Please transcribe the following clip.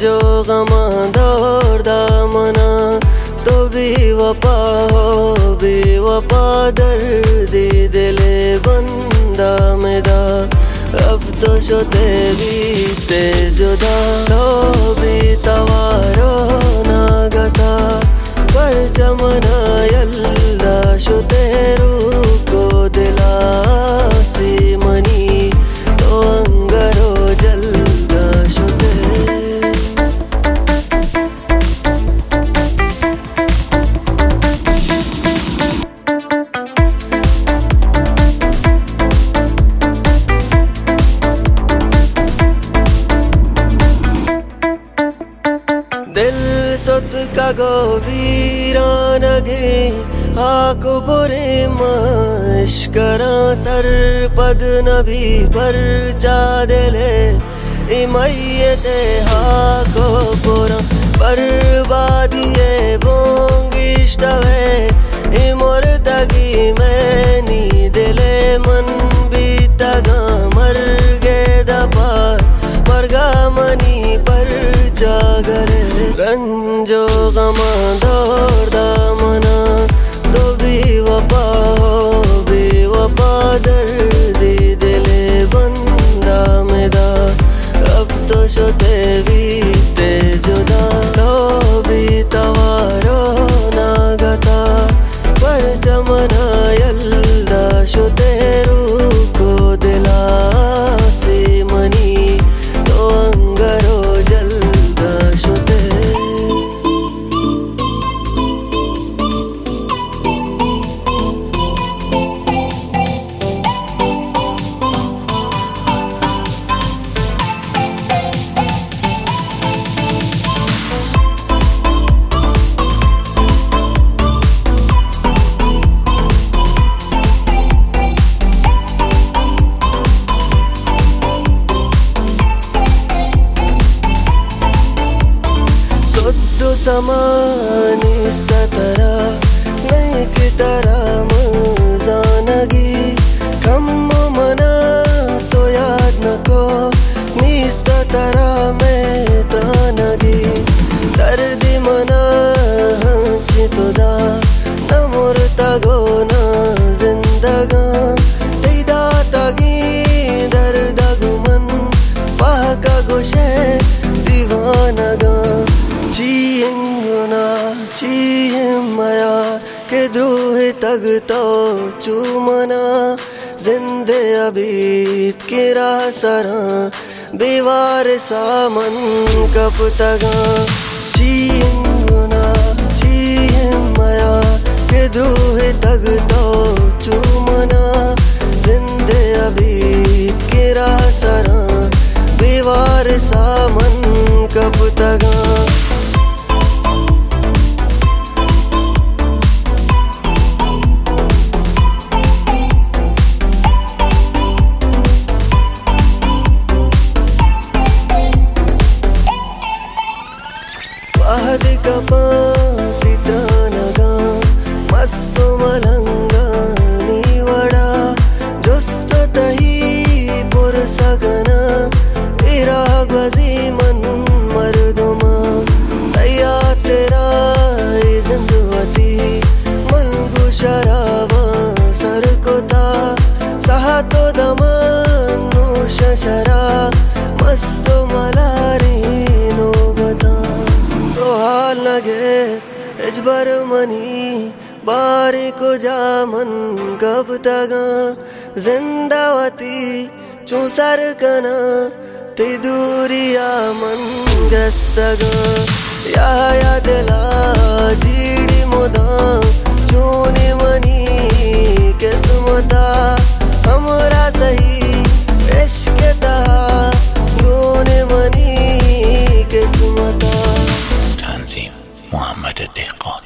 रंजो गमा दौर दामना तो बेवफा हो बेवफा दर्दी दिले बंदा मेरा अब तो शुते बीते जुदा लो बीतवारो नागता पर चमना यल्ला शुते रूको दिला सीमनी तो अंगरो जल्दा शुते दिल सुत का गो वीरानगे आको बुरे मश्करा सर पद नबी पर चादले इमयते हाको पुरा बर्बादिए बोंगिश्तवे इमोरतगी मैनी दिले मन बीतगा मर गे दपार मरगा मनी पर जागरे रंजो गमा दौर दामना तो बेवफा हो बेवफा दर्दी दिले बंदा मेरा अब तो शुते बीते जुदा लो बीतवारो नागता पर चमना यल्ला शुते रूको दिला सीमनी तो अंगरो जल्दा शुते समानिस्तरा नहीं की तरह मजानगी कम मना तो याद न को निस्तरा में त्रानगी दर्द मना चितुदा न मुर्तगो न जिंदगा तेदा तगी दर्द गुमन पाका गुशे दीवानगा चींगुना चीमया के द्रोह तग तो चूमना जिंदे अबीत के रासरा बेवार सामन कब तगा चींगुना चीमया के द्रोह तग तो चूमना जिंदे अबीत के रासरा बेवार सामन कब तगा पित्रानगा मस्त मलंगा नीवड़ा जुस्त तही पुरसगना तेरा गजी मन मर्दुमा तैया तेरा जिंदवती मन गुशरावा सरकोता सहा तो दमन शशरा मस्त मलारी नो बता लगे इजबर मनी बारी को जामन कब तगा जिंदावती चूसर कना ते दूरिया मन ग्रस्तगा या दिला जीड़ी मुदा चूनी मनी किस्मता हमरा सही इश्क ता गोने मनी किस्मता تنظیم محمد دهقان.